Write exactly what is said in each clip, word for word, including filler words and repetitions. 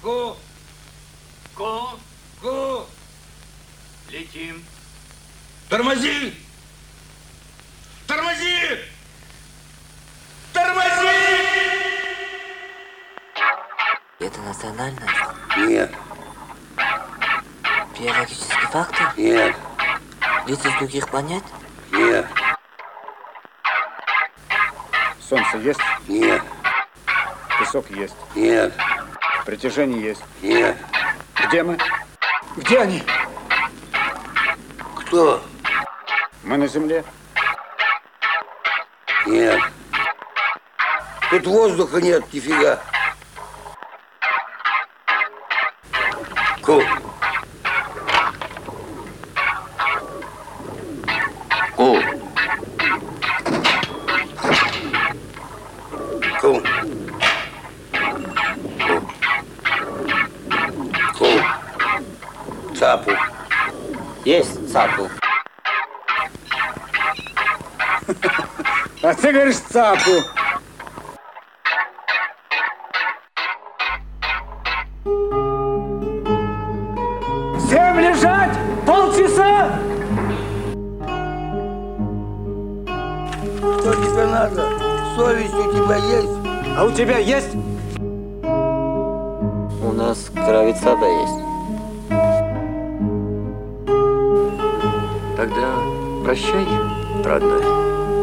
Ку. Ку. Ку. Летим. Тормози! Тормози! Тормози! Это национальное? Нет. Биологический фактор? Нет. Дети из других планет? Нет. Солнце есть? Нет. Песок есть? Нет. Притяжение есть? Нет. Где мы? Где они? Кто? Мы на Земле? Нет. Тут воздуха нет, нифига. Ку. Ку. Ку. Ку. Ку. Цапу. Есть цапу. А ты говоришь цапу. Всем лежать! Полчаса! Что тебе надо? Совесть у тебя есть? А у тебя есть? У нас кровицада есть. Тогда прощай, родной.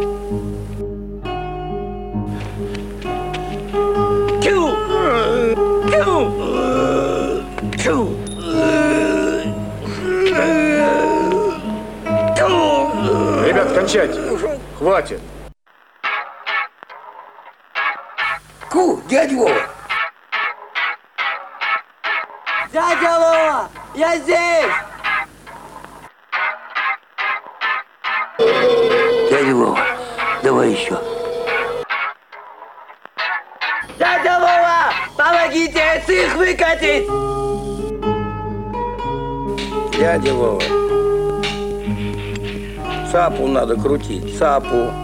Тю! Тю! Тю! Ребят, кончайте. Хватит. Ку, дядя Вова! Дядя Вова, я здесь! Дядя Вова, давай еще. Дядя Вова, помогите их выкатить! Дядя Вова. Цапу надо крутить, цапу.